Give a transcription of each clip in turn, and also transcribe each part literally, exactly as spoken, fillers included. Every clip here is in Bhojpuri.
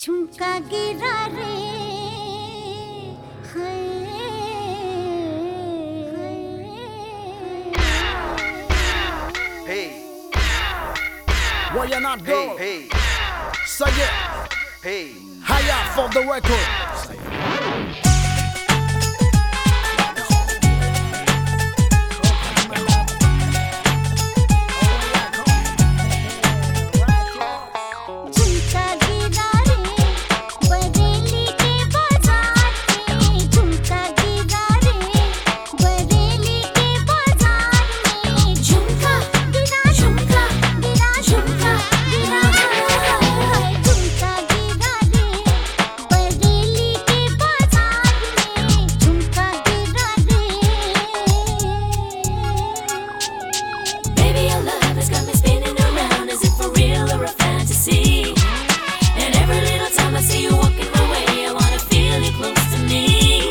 झुमका गिरा रे हाय Hey, Why you not hey, go? hey, Say it. hey. Higher for the record. झुमका गिरा रे बरेली के बाजार में झुमका गिरा रे बरेली के बाजार में झुमका गिरा झुमका गिरा झुमका गिरा झुमका गिरा रे बरेली के बाजार में झुमका गिरा रे Baby, your love has got me spinning around. Is it for real or a fantasy? And every little time I see you walking my way, I wanna feel you close to me.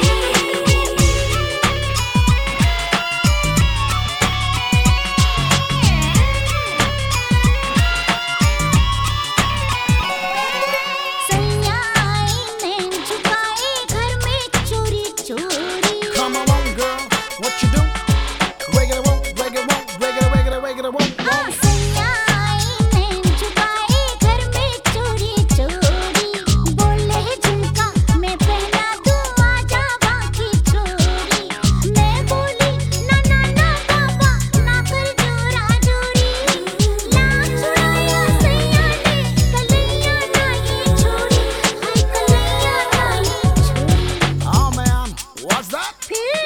सैया आए नैन झुकाए घर में चोरी चोरी Come along, girl. What you do? Wiggle it, won't, wiggle it, won't, wiggle it, wiggle it, wiggle it, won't, हाँ won't. सैया आए नैन झुकाए घर में चोरी चोरी बोले झुमका मैं पहना दूँ आजा बाकी छोरी मैं बोली ना ना ना बाबा ना कर जोरा जोरी लाख छुड़ाया सैया ने कलैया ना ये छोरी हाय कलैया ना ये छोरी Oh man, what's that? फिर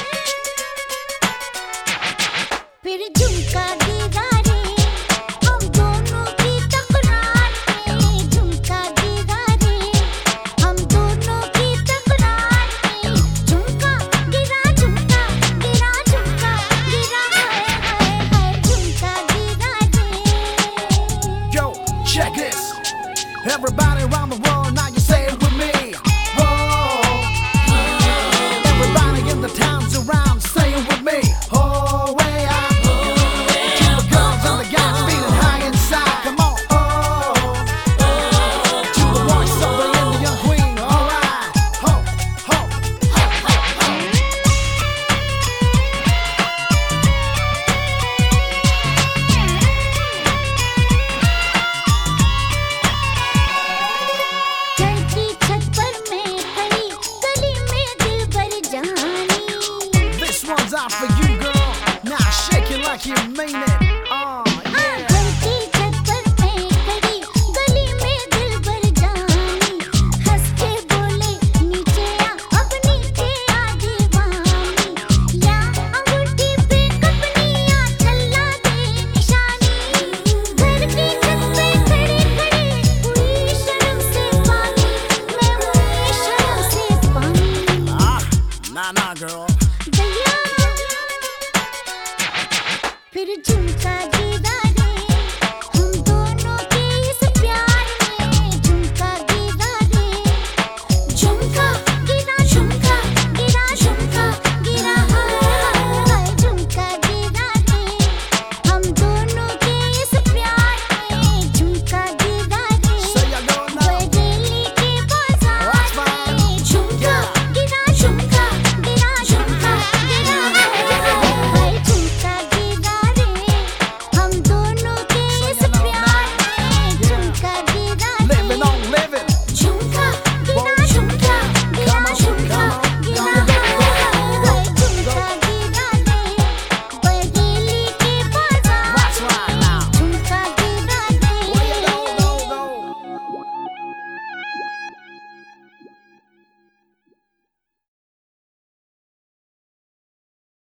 फिर झुमका गिरा रे हम दोनों की तकरार में झुमका गिरा रे हम दोनों की तकरार में झुमका गिरा झुमका गिरा झुमका गिरा हाय हाय हाय झुमका गिरा रे Yo, check this. Everybody around the world, now you